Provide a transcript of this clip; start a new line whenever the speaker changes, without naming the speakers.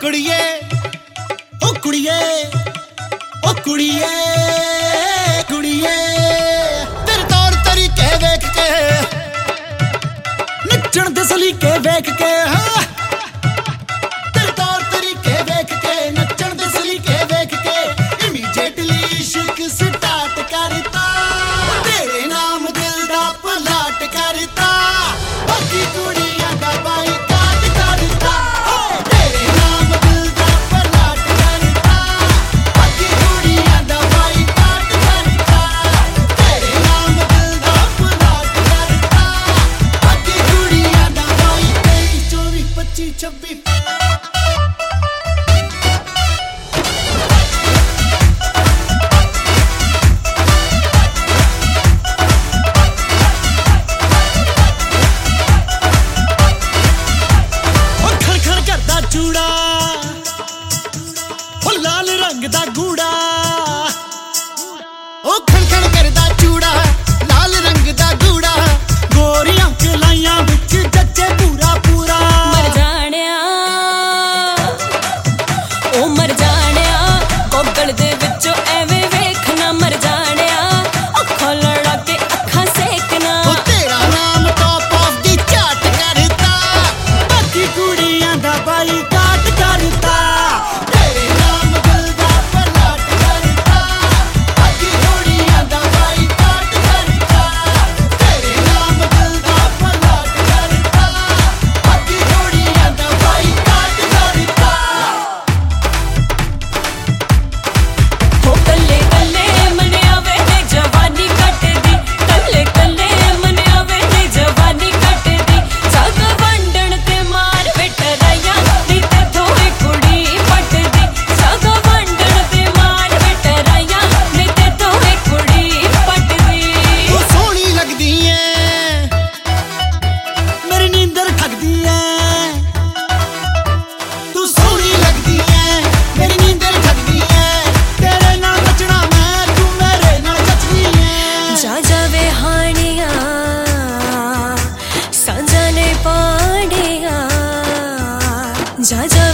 कुड़िए ओ कुड़िए ओ कुड़िए कुड़िए तेरे तौर तरीके देख के नचण दे सलीके देख के तेरे तौर तरीके देख के नचण दे सलीके देख के इमीडिएटली इश्क स्टार्ट करता तेरे नाम दिल दा पलाट करता बाकी कुड़ियां दा बाईकाट करता तेरे नाम दिल दा पलाट करता बाकी कुड़ियां दा बाईकाट करता तेरे नाम दिल दा पलाट करता बाकी कुड़ियां दा बाईकाट 24 25 26 चूड़ा ओ लाल रंग दा गूड़ा ओ खण करदा चूड़ा लाल रंग दा गूड़ा गोरियां कलाइयां विच जच्चे पूरा पूरा
मर जाणिया ओ मर जाणिया गोगल दे विचों एवें वेखना मर जाणिया अखां लड़ा के अखां सेकना
ओ तेरा नाम टॉप ऑफ दी चाट करता बाकी कुड़ियां दा बाई
जा जा